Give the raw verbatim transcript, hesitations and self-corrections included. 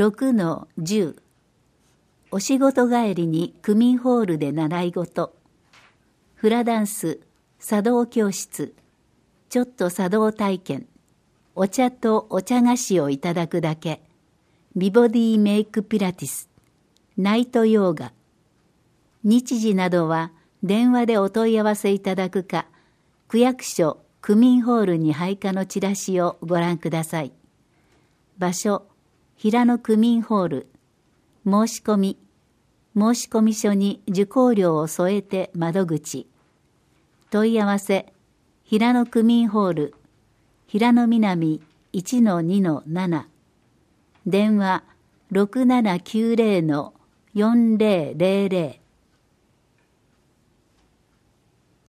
ろくのじゅう お仕事帰りに区民ホールで習い事、フラダンス、茶道教室、ちょっと茶道体験、お茶とお茶菓子をいただくだけ、美ボディメイクピラティス、ナイトヨーガ、日時などは電話でお問い合わせいただくか、区役所区民ホールに配下のチラシをご覧ください。場所、平野区民ホール。申し込み、申込書に受講料を添えて窓口。問い合わせ、平野区民ホール、平野南 いちのにのなな。電話 ろくななきゅうぜろのよんぜろぜろぜろ。